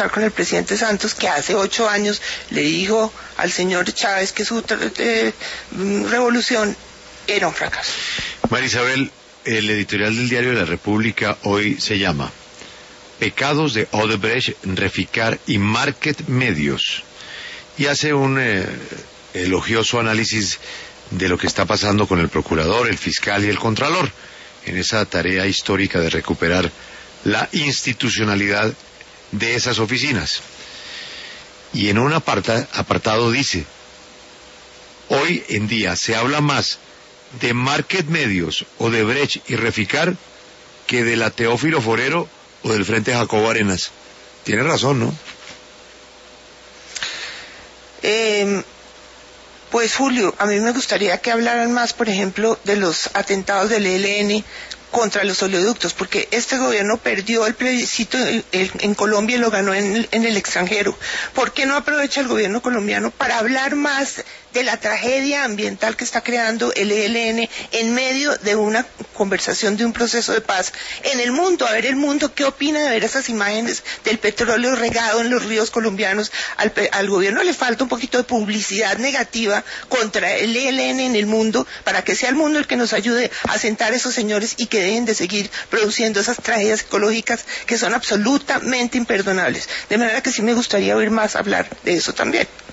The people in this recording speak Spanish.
demostrar con el presidente Santos, que hace 8 años le dijo al señor Chávez que su revolución era un fracaso. María Isabel, el editorial del Diario de la República hoy se llama Pecados de Odebrecht, Reficar y Market Medios, y hace un elogioso análisis de lo que está pasando con el procurador, el fiscal y el contralor en esa tarea histórica de recuperar la institucionalidad de esas oficinas. Y en un apartado dice: hoy en día se habla más de Market Medios, Odebrecht y Reficar que de la Teófilo Forero o del Frente Jacobo Arenas. Tiene razón, ¿no? Pues Julio, a mí me gustaría que hablaran más, por ejemplo, de los atentados del ELN contra los oleoductos, porque este gobierno perdió el plebiscito en Colombia y lo ganó en el extranjero. ¿Por qué no aprovecha el gobierno colombiano para hablar más de la tragedia ambiental que está creando el ELN en medio de una conversación de un proceso de paz en el mundo? A ver el mundo qué opina de ver esas imágenes del petróleo regado en los ríos colombianos. Al gobierno le falta un poquito de publicidad negativa contra el ELN en el mundo, para que sea el mundo el que nos ayude a sentar a esos señores y que dejen de seguir produciendo esas tragedias ecológicas que son absolutamente imperdonables. De manera que sí me gustaría oír más hablar de eso también.